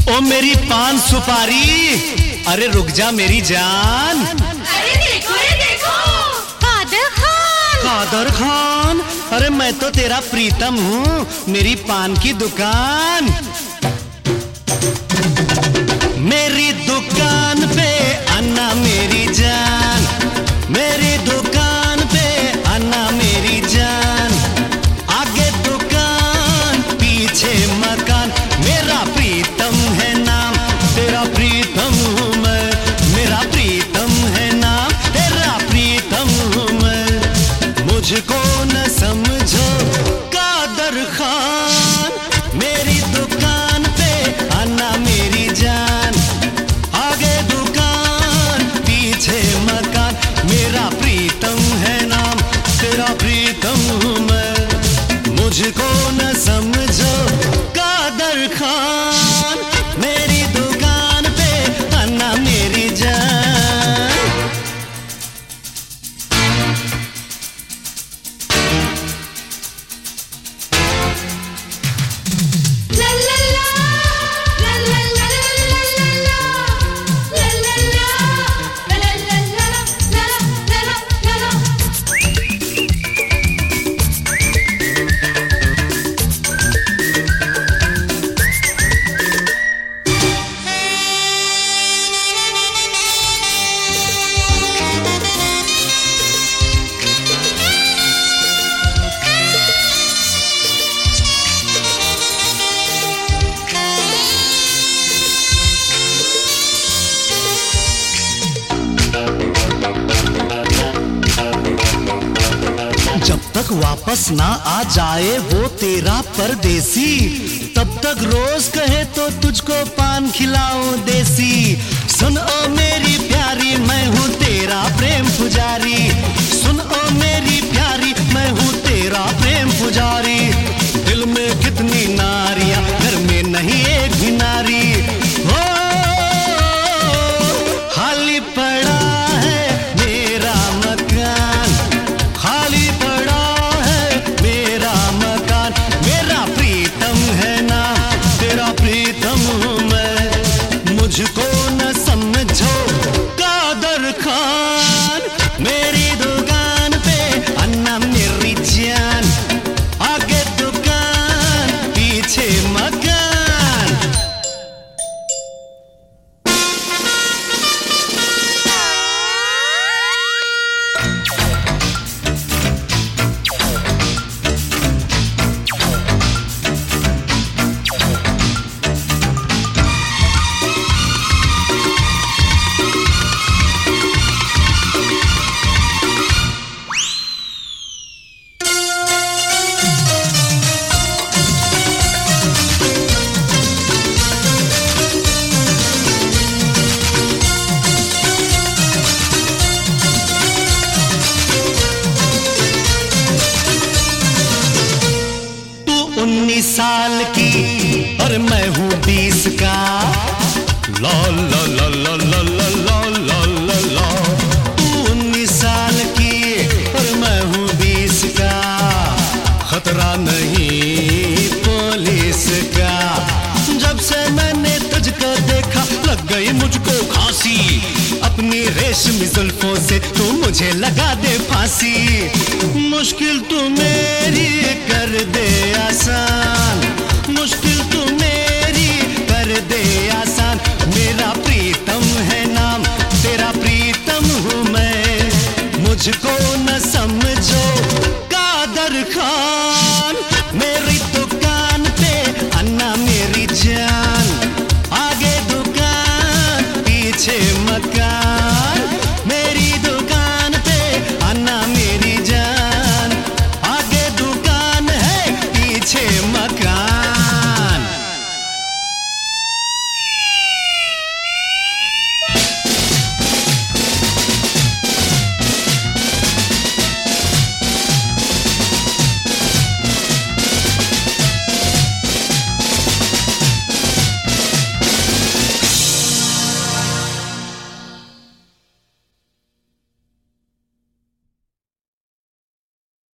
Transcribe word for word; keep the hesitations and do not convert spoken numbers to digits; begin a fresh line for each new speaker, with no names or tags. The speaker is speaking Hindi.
ओ मेरी पान सुपारी, अरे रुक जा मेरी जान।
अरे देखो रे देखो, कादर खान।
कादर खान, अरे मैं तो तेरा प्रीतम हूँ, मेरी पान की दुकान। मेरी दुकान पे आना मेरी जान, मेरी दुकान पे आना मेरी जान। आगे दुकान पीछे मकान, मेरा प्रीतम है नाम, तेरा प्रीतम हूँ मैं। मेरा प्रीतम है नाम, तेरा प्रीतम हूँ मैं। मुझको न समझो कादर खान, मेरी दुकान पे आना मेरी जान। आगे दुकान पीछे मकान, मेरा प्रीतम है नाम, तेरा प्रीतम हूँ मैं। मुझको न समझो कादर खान, मेरी दुकान पे आना मेरी जान।
ला ला ला, ला ला ला ला ला ला, ला ला ला, ला ला ला ला ला ला ला।
जब तक वापस ना आ जाए वो तेरा परदेसी, तब तक रोज कहे तो तुझको पान खिलाऊं देसी। सुन ओ मेरी प्यारी, मैं हूँ तेरा प्रेम पुजारी। सुन ओ मेरी प्यारी, मैं हूँ तेरा प्रेम पुजारी। दिल में कितनी नारियां, घर में नहीं एक भी नारी। हो खाली पड़ा है मेरा मकान, खाली पड़ा है मेरा मकान। मेरा प्रीतम है नाम, तेरा प्रीतम हूँ मैं। मुझको न समझो कादर खान, मेरी दुकान पे अन्ना मेरी जान। आगे दुकान पीछे मकान। उन्नीस साल की और मैं हूँ बीस का। ला ला ला ला ला ला ला ला ला ला। तू उन्नीस साल की और मैं हूँ बीस का। खतरा नहीं पुलिस का। जब से मैंने तुझको देखा लग गई मुझको खांसी। अपनी रेशमी जुल्फों से तू मुझे लगा दे फांसी। मुश्किल तू मेरी कर दे आसान,